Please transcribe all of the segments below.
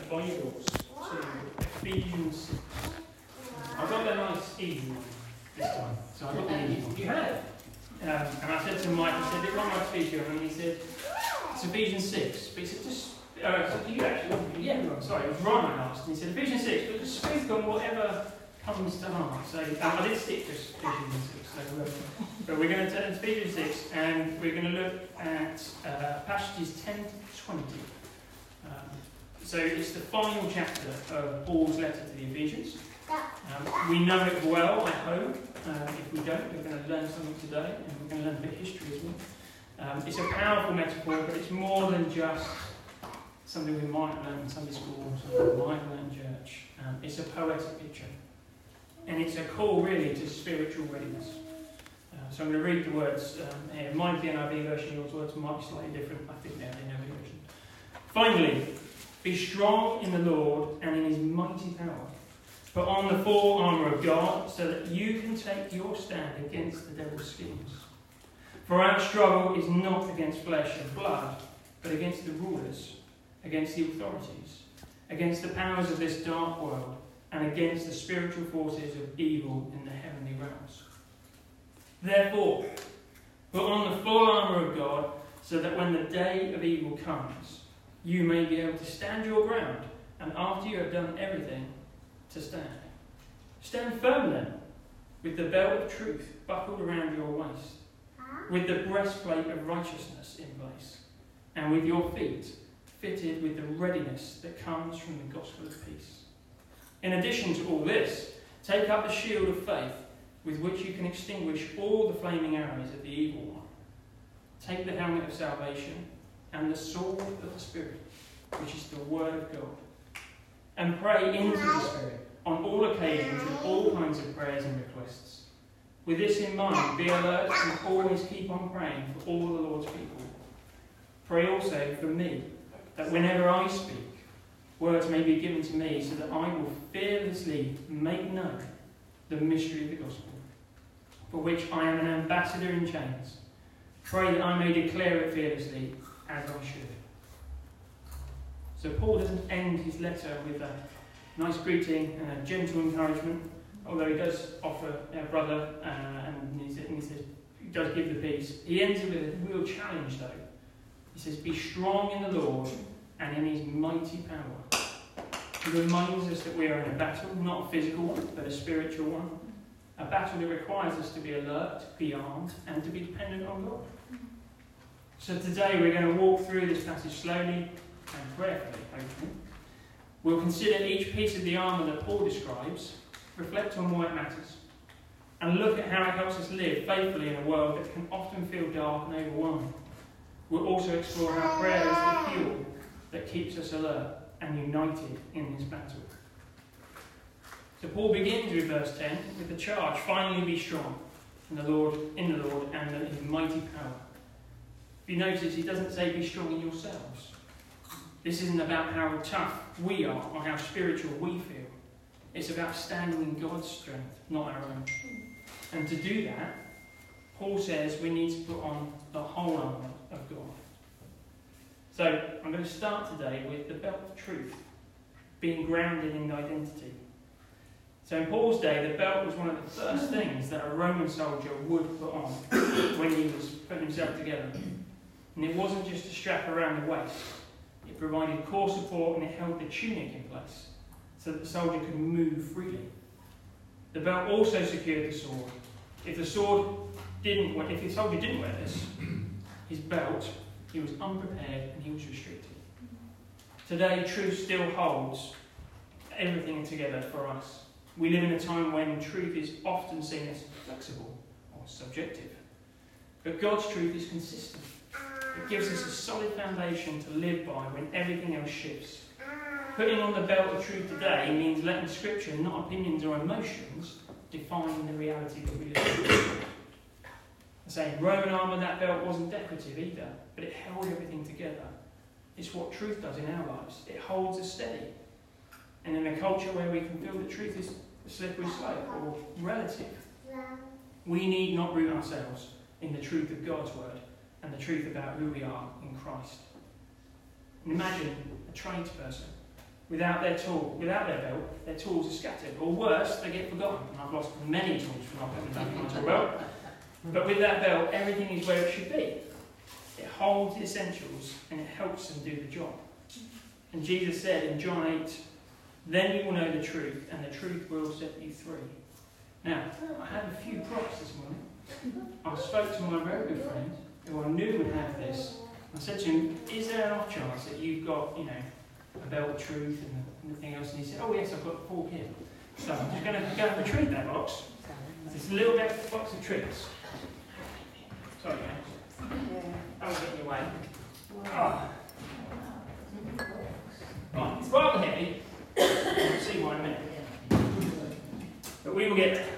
Bibles to Ephesians 6. I've got the nice easy one this time. So I've got the easy one. You have? And I said to Mike, I said, "Did one of my speech?" And he said, "It's Ephesians 6. But he said, just, you actually, yeah, sorry, it was Ron I asked. And he said, Ephesians 6, but just speak on whatever comes to heart. So I did stick to Ephesians 6. But we're going to turn to Ephesians 6 and we're going to look at passages 10 to 20. So it's the final chapter of Paul's letter to the Ephesians. We know it well, I hope. If we don't, we're going to learn something today, and we're going to learn a bit of history as well. It's a powerful metaphor, but it's more than just something we might learn in Sunday school, something we might learn in church. It's a poetic picture. And it's a call, really, to spiritual readiness. So I'm going to read the words here. Mine's the NIV version, yours words might be slightly different. I think they're the NIV version. Finally, be strong in the Lord and in his mighty power. Put on the full armour of God so that you can take your stand against the devil's schemes. For our struggle is not against flesh and blood, but against the rulers, against the authorities, against the powers of this dark world, and against the spiritual forces of evil in the heavenly realms. Therefore, put on the full armour of God so that when the day of evil comes, you may be able to stand your ground, and after you have done everything, to stand. Stand firm then, with the belt of truth buckled around your waist, with the breastplate of righteousness in place, and with your feet fitted with the readiness that comes from the gospel of peace. In addition to all this, take up the shield of faith, with which you can extinguish all the flaming arrows of the evil one. Take the helmet of salvation and the sword of the Spirit, which is the word of God. And pray into the Spirit on all occasions with all kinds of prayers and requests. With this in mind, be alert and always keep on praying for all the Lord's people. Pray also for me, that whenever I speak, words may be given to me so that I will fearlessly make known the mystery of the gospel, for which I am an ambassador in chains. Pray that I may declare it fearlessly as I should. So Paul doesn't end his letter with a nice greeting and a gentle encouragement, although he does offer a brother and he says he does give the peace. He ends it with a real challenge though. He says, be strong in the Lord and in his mighty power. He reminds us that we are in a battle, not a physical one, but a spiritual one. A battle that requires us to be alert, be armed, and to be dependent on God. So today we're going to walk through this passage slowly and prayerfully, hopefully. We'll consider each piece of the armour that Paul describes, reflect on why it matters, and look at how it helps us live faithfully in a world that can often feel dark and overwhelming. We'll also explore how prayer is the fuel that keeps us alert and united in this battle. So Paul begins with verse 10 with the charge, finally be strong in the Lord and in his mighty power. If you notice, he doesn't say be strong in yourselves. This isn't about how tough we are or how spiritual we feel. It's about standing in God's strength, not our own. And to do that, Paul says we need to put on the whole armour of God. So I'm going to start today with the belt of truth, being grounded in identity. So in Paul's day, the belt was one of the first things that a Roman soldier would put on when he was putting himself together. And it wasn't just a strap around the waist. It provided core support and it held the tunic in place so that the soldier could move freely. The belt also secured the sword. If the soldier didn't wear this, his belt, he was unprepared and he was restricted. Today, truth still holds everything together for us. We live in a time when truth is often seen as flexible or subjective. But God's truth is consistent. It gives us a solid foundation to live by when everything else shifts. Putting on the belt of truth today means letting Scripture, not opinions or emotions, define the reality that we live in. I say, in Roman armour, that belt wasn't decorative either, but it held everything together. It's what truth does in our lives. It holds us steady. And in a culture where we can feel that truth is a slippery slope or relative, we need not root ourselves in the truth of God's word and the truth about who we are in Christ. And imagine a tradesperson without their belt, their tools are scattered. Or worse, they get forgotten. And I've lost many tools from not having done my tool belt. But with that belt, everything is where it should be. It holds the essentials and it helps them do the job. And Jesus said in John 8, "Then you will know the truth, and the truth will set you free." Now, I had a few props this morning. I spoke to my very good friend, who I knew would have this. I said to him, "Is there an off chance that you've got, a belt of truth and everything else?" And he said, "Oh yes, I've got a fork here." So I'm just going to go and retrieve that box. It's a little bit box of tricks. Sorry, guys. I was getting away. Oh. Right, it's rather heavy. You'll see why in a minute. But we will get there.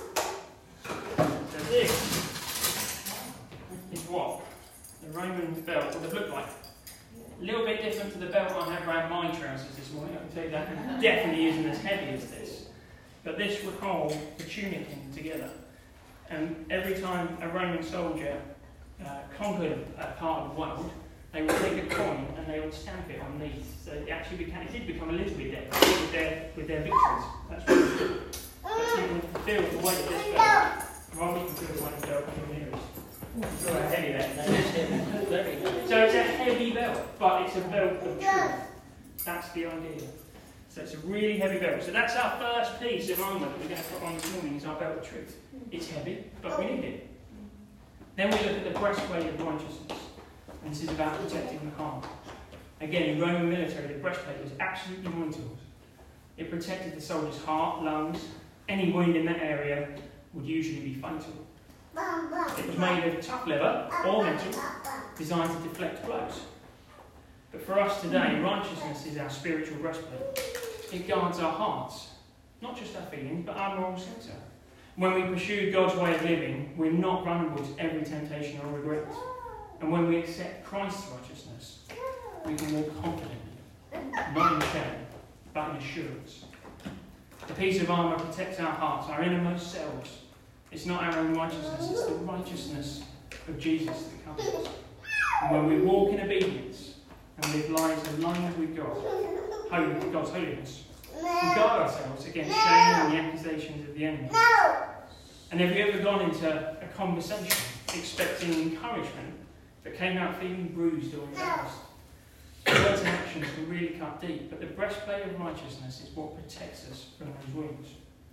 So this is what the Roman belt would have looked like. A little bit different to the belt I had around my trousers this morning, I can tell you that. It definitely isn't as heavy as this. But this would hold the tunic in together. And every time a Roman soldier conquered a part of the world, they would take a coin and they would stamp it on these. So it did become a little bit decorated with their victories. That's what it did. So you can feel the weight of this belt. Rather you can feel the weight of the belt from here. It's all heavy there. So it's a heavy belt, but it's a belt of truth. That's the idea. So it's a really heavy belt. So that's our first piece of armour that we're going to put on this morning, is our belt of truth. It's heavy, but we need it. Then we look at the breastplate of righteousness. And this is about protecting the heart. Again, in Roman military, the breastplate was absolutely vital. It protected the soldier's heart, lungs. Any wound in that area would usually be fatal. It was made of tough leather or metal, designed to deflect blows. But for us today, righteousness is our spiritual breastplate. It guards our hearts, not just our feelings, but our moral centre. When we pursue God's way of living, we're not vulnerable to every temptation or regret. And when we accept Christ's righteousness, we can walk confidently, not in shame, but in assurance. The piece of armour protects our hearts, our innermost selves. It's not our own righteousness, it's the righteousness of Jesus that covers us. And when we walk in obedience and live lives aligned with God's holiness, we guard ourselves against shame and the accusations of the enemy. And have you ever gone into a conversation expecting encouragement but came out feeling bruised or embarrassed? Words and actions can really cut deep, but the breastplate of righteousness is what protects us from those wounds.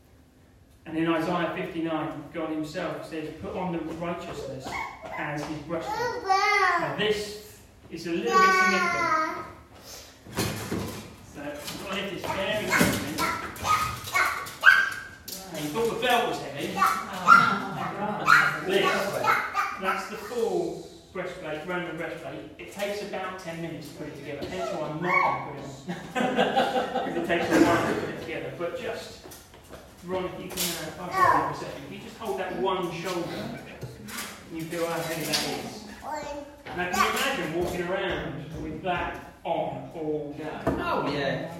And in Isaiah 59, God himself says, "Put on the righteousness as his breastplate." Now this is a little bit significant. So I'll lift this very carefully. You thought the belt was heavy. That's the full breastplate, Roman breastplate. It takes about 10 minutes to put it together. Hence why I'm not going to put it on. Because it takes a while to put it together. But just, Ron, if you can, for a second, if you just hold that one shoulder, and you feel how heavy that is. Now, can you imagine walking around with that on all day? Oh, yeah.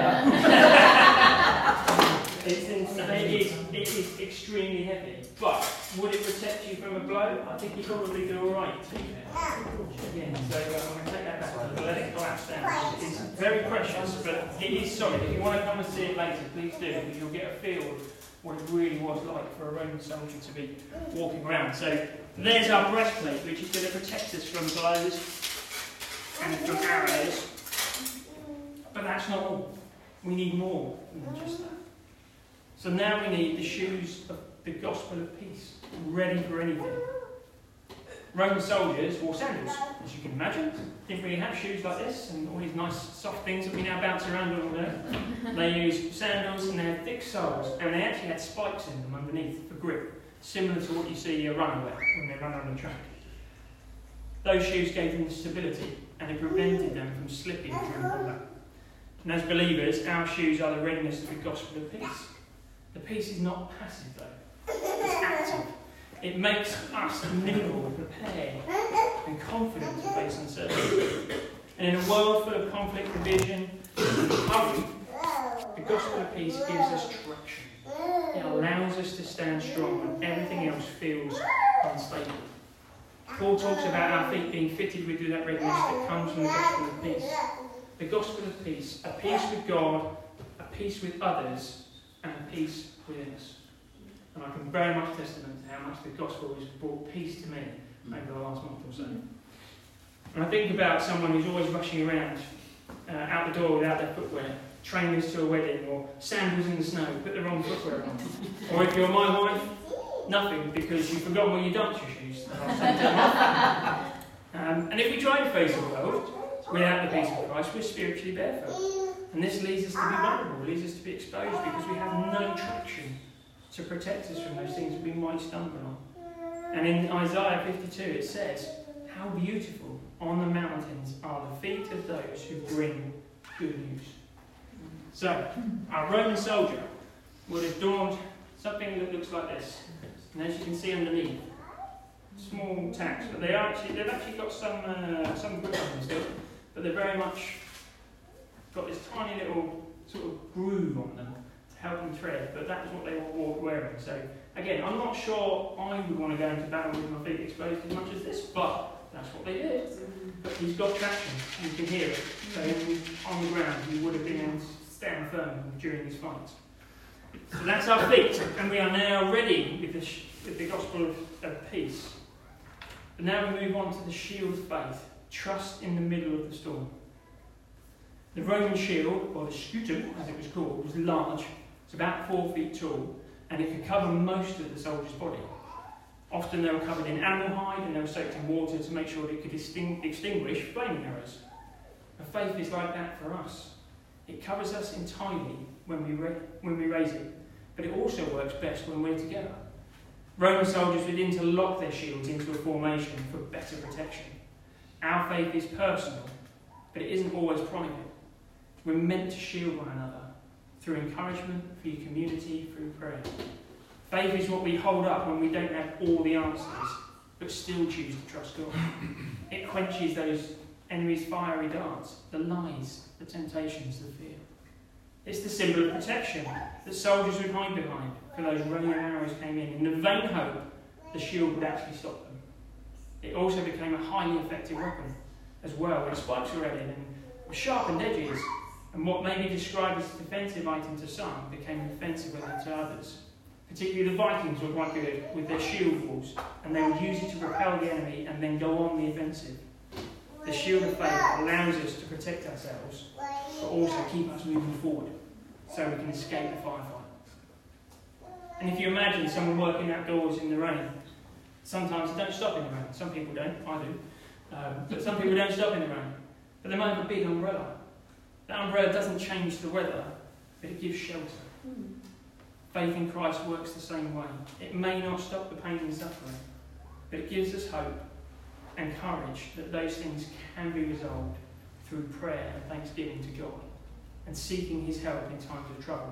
It's insane. It is extremely heavy. But would it protect you from a blow? I think you probably do all right. Again, so I'm going to take that back and let it collapse down. It's very precious, but it is solid. If you want to come and see it later, please do, because you'll get a feel of what it really was like for a Roman soldier to be walking around. So there's our breastplate, which is going to protect us from blows and from arrows. But that's not all. We need more than just that. So now we need the shoes of the gospel of peace, ready for anything. Roman soldiers wore sandals, as you can imagine. Didn't really have shoes like this and all these nice soft things that we now bounce around on all day. They used sandals and they had thick soles, and they actually had spikes in them underneath for grip, similar to what you see a runner wear when they run on the track. Those shoes gave them stability and it prevented them from slipping during combat. And as believers, our shoes are the readiness of the gospel of peace. The peace is not passive though, it's active. It makes us nimble, prepared and confident to face uncertainty. And in a world full of conflict, division and hurry, the gospel of peace gives us traction. It allows us to stand strong when everything else feels unstable. Paul talks about our feet being fitted with that readiness that comes from the gospel of peace. the gospel of peace, a peace with God, a peace with others, and a peace within us. And I can very much testament to how much the gospel has brought peace to me over the last month or so. And I think about someone who's always rushing around out the door without their footwear, trainers to a wedding, or sandals in the snow, put the wrong footwear on. Or if you're my wife, nothing, because you've forgotten where you dumped your shoes the last time. And if we try to face the world without the peace of Christ, we're spiritually barefoot. And this leads us to be vulnerable, leads us to be exposed, because we have no traction to protect us from those things that we might stumble on. And in Isaiah 52 it says, "How beautiful on the mountains are the feet of those who bring good news." So, our Roman soldier would have donned something that looks like this. And as you can see underneath, small tacks, but they've actually got some grip on them still, but they're very much got this tiny little sort of groove on them to help them tread, but that was what they were wearing. So again, I'm not sure I would want to go into battle with my feet exposed as much as this, but that's what they did. But he's got traction, you can hear it. So on the ground, he would have been able to stand firm during his fight. So that's our feet, and we are now ready with the gospel of peace. But now we move on to the shield of faith, trust in the middle of the storm. The Roman shield, or the scutum as it was called, was large. It's about 4 feet tall, and it could cover most of the soldier's body. Often they were covered in animal hide, and they were soaked in water to make sure that it could extinguish flaming arrows. And faith is like that for us. It covers us entirely when we raise it, but it also works best when we're together. Roman soldiers would interlock their shields into a formation for better protection. Our faith is personal, but it isn't always private. We're meant to shield one another through encouragement, through community, through prayer. Faith is what we hold up when we don't have all the answers, but still choose to trust God. It quenches those enemy's fiery darts, the lies, the temptations, the fear. It's the symbol of protection that soldiers would hide behind for those Roman arrows came in the vain hope the shield would actually stop them. It also became a highly effective weapon as well, when spikes were added and with sharpened edges, and what may be described as a defensive item to some became an offensive weapon to others. Particularly the Vikings were quite good with their shield walls, and they would use it to repel the enemy and then go on the offensive. The shield of faith allows us to protect ourselves, but also keep us moving forward, so we can escape the firefight. And if you imagine someone working outdoors in the rain, sometimes they don't stop in the rain. Some people don't, I do. But some people don't stop in the rain. But they might have a big umbrella. That umbrella doesn't change the weather, but it gives shelter. Faith in Christ works the same way. It may not stop the pain and suffering, but it gives us hope and courage that those things can be resolved through prayer and thanksgiving to God and seeking his help in times of trouble.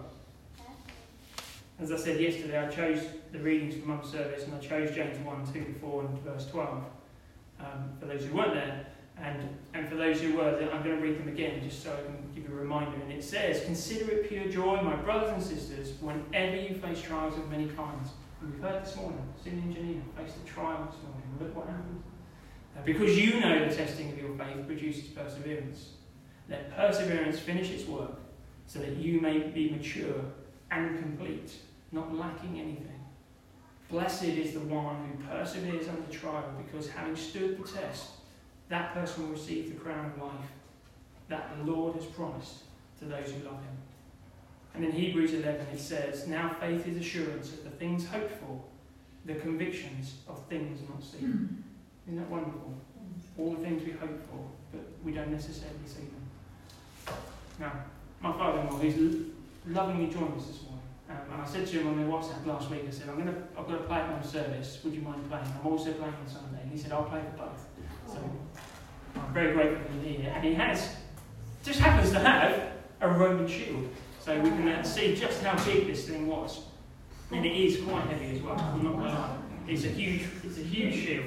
As I said yesterday, I chose the readings for Mum's service, and I chose James 1, 2, 4 and verse 12 for those who weren't there. And for those who were, I'm going to read them again just so I can give you a reminder. And it says, "Consider it pure joy, my brothers and sisters, whenever you face trials of many kinds." And we've heard this morning, Cindy and Janina faced a trial this morning. Look what happened. Because you know the testing of your faith produces perseverance. Let perseverance finish its work, so that you may be mature and complete, not lacking anything. Blessed is the one who perseveres under trial, because having stood the test, that person will receive the crown of life that the Lord has promised to those who love him. And in Hebrews 11 it says, "Now faith is assurance of the things hoped for, the convictions of things not seen." Isn't that wonderful? All the things we hope for, but we don't necessarily see them. Now, my father-in-law, who's lovingly joined us this morning, and I said to him on the WhatsApp last week, I said, I've got to play at my service, would you mind playing? I'm also playing on Sunday. And he said, I'll play for both. So I'm very grateful for him here. And he just happens to have a Roman shield. So we can see just how big this thing was. And it is quite heavy as well, I'm not going to lie. It's a huge shield.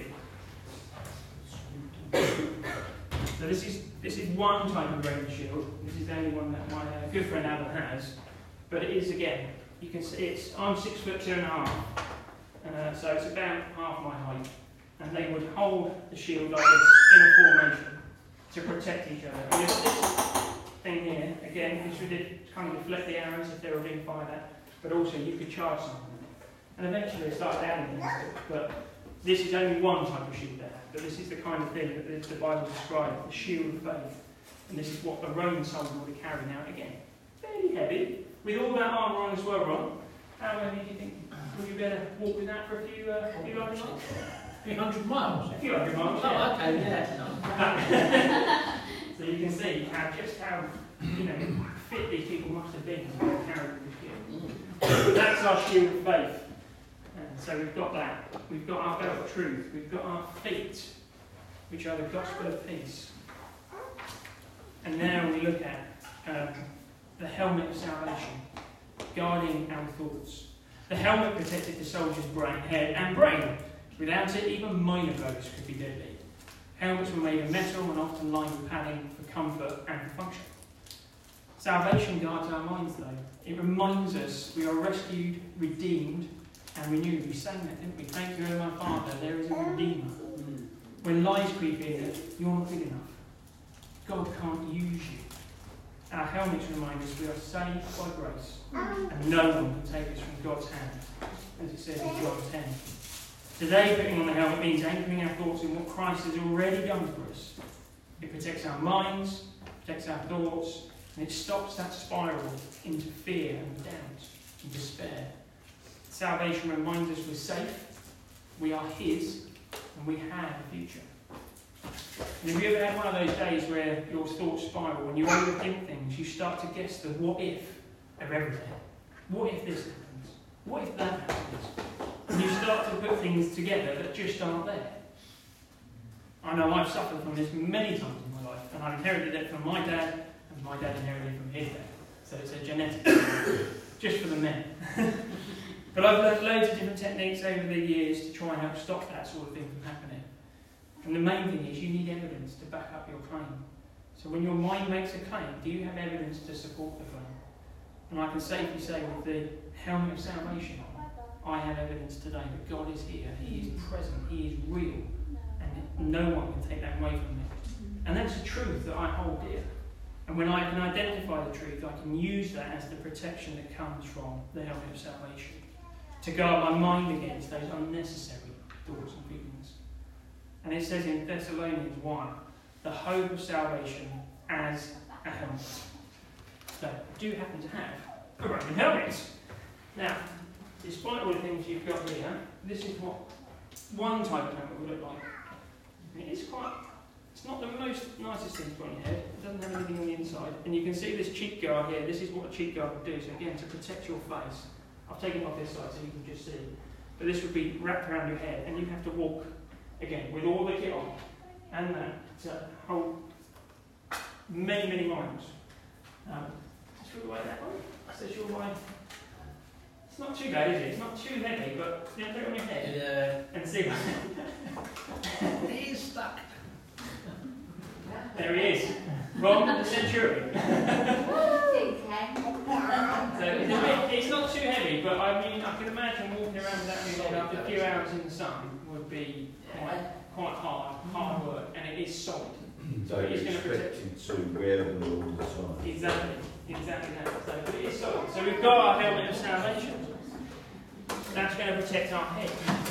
So this is one type of Roman shield. This is the only one that my good friend Alan has. But it is, again, you can see I'm 6'2.5", so it's about half my height. And they would hold the shield like this in a formation to protect each other. And thing here, again, this would kind of deflect the arrows if they were being fired at, but also you could charge something. And eventually they start downing against it. But this is only one type of shield they have. But this is the kind of thing that the Bible describes, the shield of faith. And this is what a Roman soldier would have carried out again. Fairly heavy. With all that armour on as well, Ron, how heavy do you think? Would you better walk with that for a few hundred miles? A few hundred miles? A few hundred miles, oh, yeah. Okay, yeah. So you can see just how fit these people must have been to carry this shield. That's our shield of faith. And so we've got that. We've got our belt of truth. We've got our feet, which are the gospel of peace. And now we look at the helmet of salvation, guarding our thoughts. The helmet protected the soldier's head and brain. Without it, even minor blows could be deadly. Helmets were made of metal and often lined with padding for comfort and for function. Salvation guards our minds, though. It reminds us we are rescued, redeemed, and renewed. We sang that, didn't we? Thank you, O my Father, there is a Redeemer. When lies creep in, you're not good enough. God can't use you. Our helmets remind us we are saved by grace, and no one can take us from God's hand, as it says in John 10. Today, putting on the helmet means anchoring our thoughts in what Christ has already done for us. It protects our minds, protects our thoughts, and it stops that spiral into fear and doubt and despair. Salvation reminds us we're safe, we are His, and we have a future. And have you ever had one of those days where your thoughts spiral and you overthink things, you start to guess the what if of everything? What if this happens? What if that happens? And you start to put things together that just aren't there. I know I've suffered from this many times in my life, and I inherited it from my dad, and my dad inherited it from his dad. So it's a genetic thing, just for the men. But I've learned loads of different techniques over the years to try and help stop that sort of thing from happening. And the main thing is you need evidence to back up your claim. So when your mind makes a claim, do you have evidence to support the claim? And I can safely say with the helmet of salvation, I have evidence today that God is here, He is present, He is real, and no one can take that away from me. And that's a truth that I hold dear. And when I can identify the truth, I can use that as the protection that comes from the helmet of salvation, to guard my mind against those unnecessary thoughts and feelings. And it says in Thessalonians 1, the hope of salvation as a helmet. So, do happen to have a Roman helmet. Now, despite all the things you've got here, this is what one type of helmet would look like. It's not the most nicest thing to put on your head. It doesn't have anything on the inside. And you can see this cheek guard here. This is what a cheek guard would do. So again, to protect your face. I've taken it off this side so you can just see. But this would be wrapped around your head, and you have to walk, again, with all the kit on, and that, to hold many, many miles. Should we weigh that one? So you'll weigh. It's not too bad, is it? It's not too heavy, but put it on your head and see what He is stuck. There he is. Ron the Centurion. So it's not too heavy, but I mean, I can imagine walking around with that thing after a few hours in the sun would be quite hard work, and it is solid. So it's going to protect you to wear them all the time. Exactly that. So, but it is solid. So we've got our helmet of salvation. That's going to protect our head.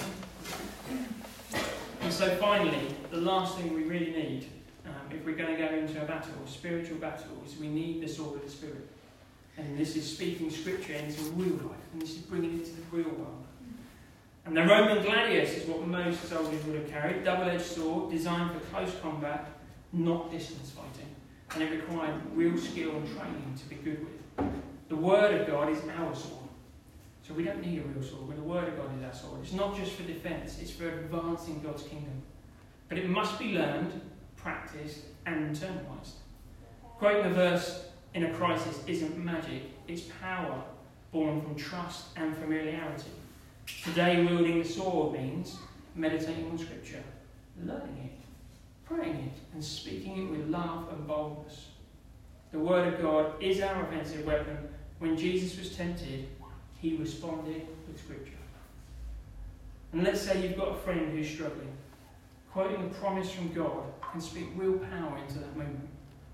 And so finally, the last thing we really need, if we're going to go into a battle, a spiritual battle, is we need the sword of the Spirit. And this is speaking scripture into real life, and this is bringing it to the real world. And the Roman gladius is what most soldiers would have carried, double-edged sword, designed for close combat, not distance fighting. And it required real skill and training to be good with. The Word of God is our sword. So we don't need a real sword, but the Word of God is our sword. It's not just for defence, it's for advancing God's kingdom. But it must be learned, practiced, and internalised. Quoting a verse in a crisis isn't magic, it's power born from trust and familiarity. Today, wielding the sword means meditating on Scripture, learning it, praying it, and speaking it with love and boldness. The Word of God is our offensive weapon. When Jesus was tempted, He responded with Scripture. And let's say you've got a friend who's struggling. Quoting a promise from God can speak real power into that moment.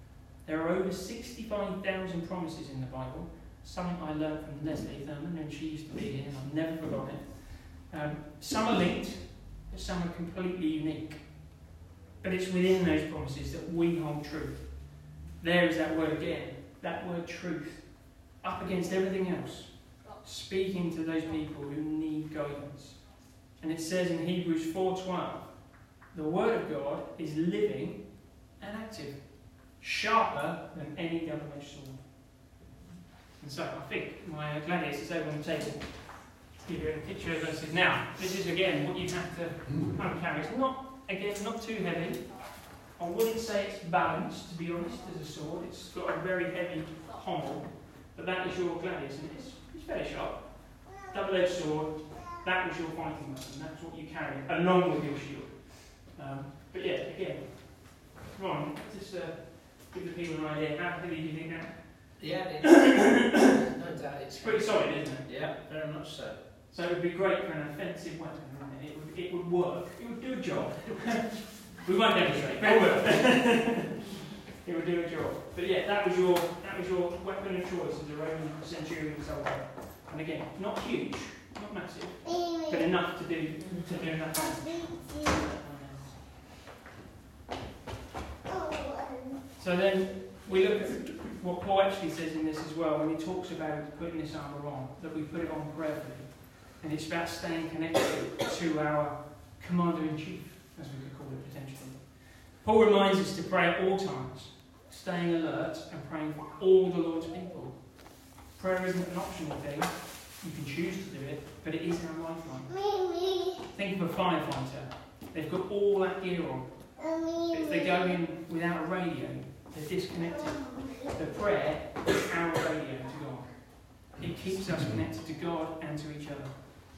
There are over 65,000 promises in the Bible, something I learned from Leslie Thurman, and she used to be here, and I've never forgotten it. Some are linked, but some are completely unique. But it's within those promises that we hold truth. There is that word again, that word truth, up against everything else, speaking to those people who need guidance. And it says in Hebrews 4:12, the word of God is living and active, sharper than any double-edged sword. And so I think my gladius is over on the table. Give you a picture of this. Now, this is again what you have to carry. It's not too heavy. I wouldn't say it's balanced, to be honest, as a sword. It's got a very heavy pommel, but that is your gladius, and it's fairly sharp. Double-edged sword, that was your fighting weapon. That's what you carry, along with your shield. But yeah, again, Ron, just give the people an idea. How heavy do you think that? Yeah, no doubt It's pretty solid, isn't it? Yeah, very much so. So it would be great for an offensive weapon, wouldn't it? It would work. It would do a job. We won't demonstrate, but it will. It would do a job. But yeah, that was your weapon of choice as a Roman centurion soldier. And again, not huge, not massive, but enough to do enough damage. So then we look at what Paul actually says in this as well when he talks about putting this armour on, that we put it on prayerfully. And it's about staying connected to our Commander-in-Chief, as we could call it potentially. Paul reminds us to pray at all times, staying alert and praying for all the Lord's people. Prayer isn't an optional thing. You can choose to do it, but it is our lifeline. Think of a firefighter. They've got all that gear on. But if they go in without a radio, they're disconnected. The prayer is our radio to God. It keeps us connected to God and to each other.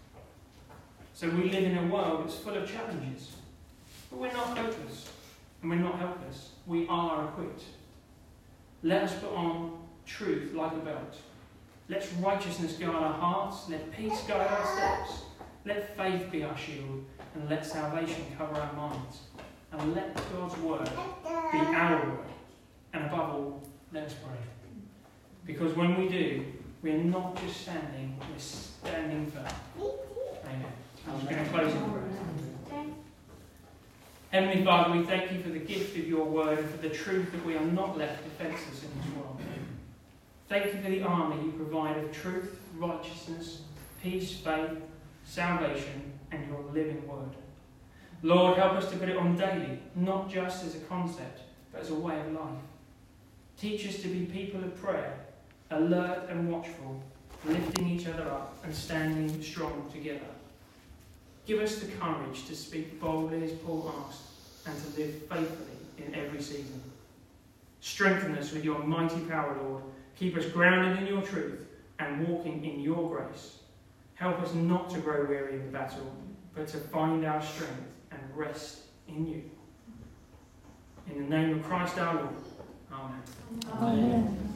So we live in a world that's full of challenges. But we're not hopeless. And we're not helpless. We are equipped. Let us put on truth like a belt. Let righteousness guard our hearts. Let peace guide our steps. Let faith be our shield. And let salvation cover our minds. And let God's word be our word. And above all, let us pray. Because when we do, we're not just standing, we're standing firm. Amen. I'm just going to close in prayer. Heavenly Father, we thank you for the gift of your word and for the truth that we are not left defenceless in this world. Thank you for the armour you provide of truth, righteousness, peace, faith, salvation, and your living word. Lord, help us to put it on daily, not just as a concept, but as a way of life. Teach us to be people of prayer, alert and watchful, lifting each other up and standing strong together. Give us the courage to speak boldly as Paul asked, and to live faithfully in every season. Strengthen us with your mighty power, Lord. Keep us grounded in your truth and walking in your grace. Help us not to grow weary in battle, but to find our strength and rest in you. In the name of Christ our Lord. Amen. Amen.